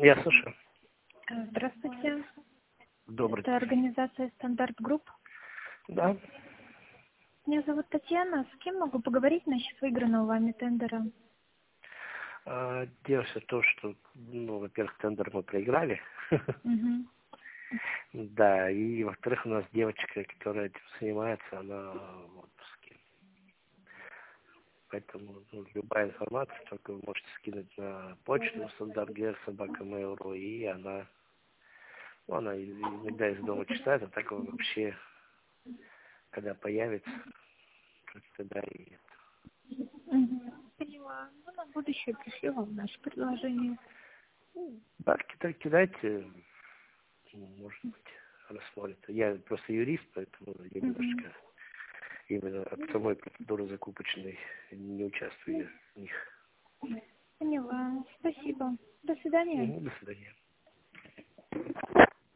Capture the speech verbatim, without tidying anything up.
Я слушаю. Э, Здравствуйте. Добрый. Это организация Стандарт Групп. Да. Меня зовут Татьяна. С кем могу поговорить насчет выигранного вами тендера? А, дело все в том, что, ну, во-первых, тендер мы проиграли. Мгм. Да, и во-вторых, у нас девочка, которая этим занимается, она в отпуске. Поэтому ну, любая информация, только вы можете скинуть на почту стандарт собака mail.ru, и она, ну, она иногда из дома читает, а так вообще, когда появится, тогда и Мгм. Поняла. Ну, на будущее пришлю вам наше предложение. да, кида- кидайте, ну, может быть, рассмотрит. Я просто юрист, поэтому я Мгм. немножко именно от самой процедуры закупочной не участвую в них. Поняла. Спасибо. До свидания. Мгм, до свидания.